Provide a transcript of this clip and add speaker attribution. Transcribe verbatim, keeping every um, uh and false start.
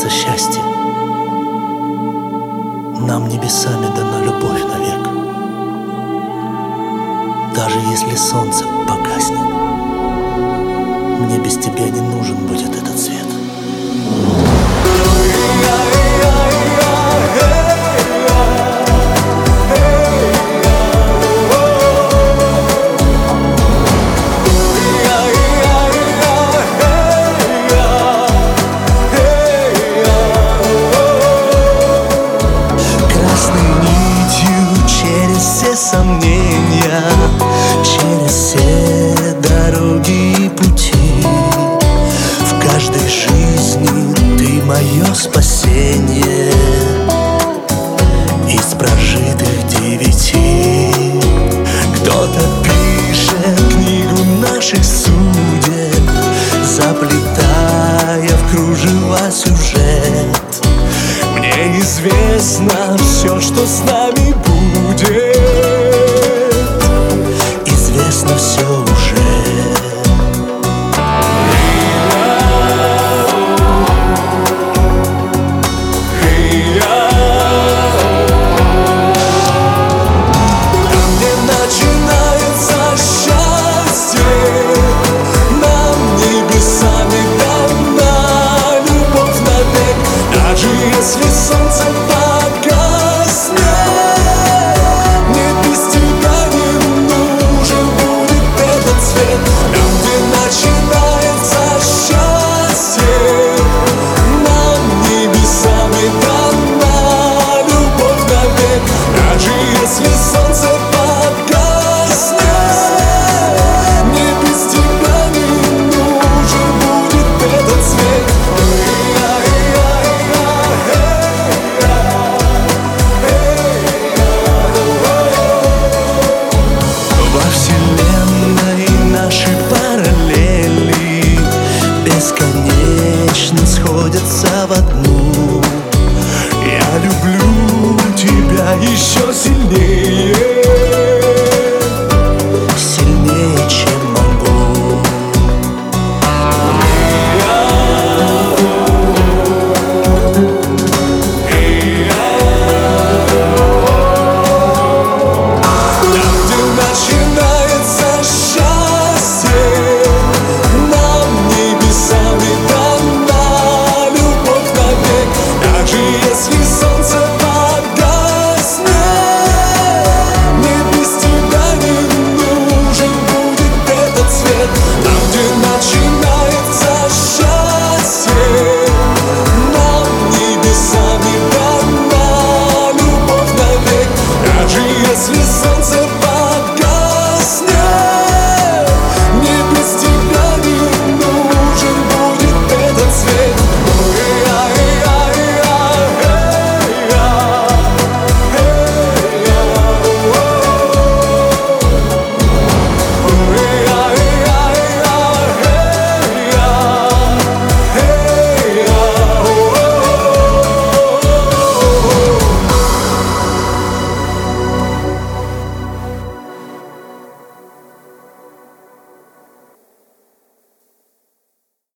Speaker 1: начинается счастье. Нам небесами дана любовь навек. Даже если солнце погаснет, мне без тебя не нужен будет этот свет. Сомнения, через все дороги и пути, в каждой жизни ты мое спасение. Из прожитых девяти кто-то пишет книгу наших судеб, заплетая в кружева сюжет. Мне известно все, что с нами будет. Известно все уже. Там, где начинается счастье, нам небесами дана любовь навек. Даже если солнце погаснет, мне без тебя не нужен будет этот свет. Там, где начинается счастье, нам небесами дана любовь навек. Даже если солнце погаснет, мне без тебя не нужен будет этот свет. Во вселенной наши параллели бесконечно сходятся в одну. Я люблю тебя еще сильнее, сильнее, чем могу. Там, где начинается счастье, нам небесами дана любовь навек. Даже если солнце погаснет, мне без тебя не нужен будет этот свет. Там, где начинается счастье, нам небесами дана любовь навек. Даже если солнце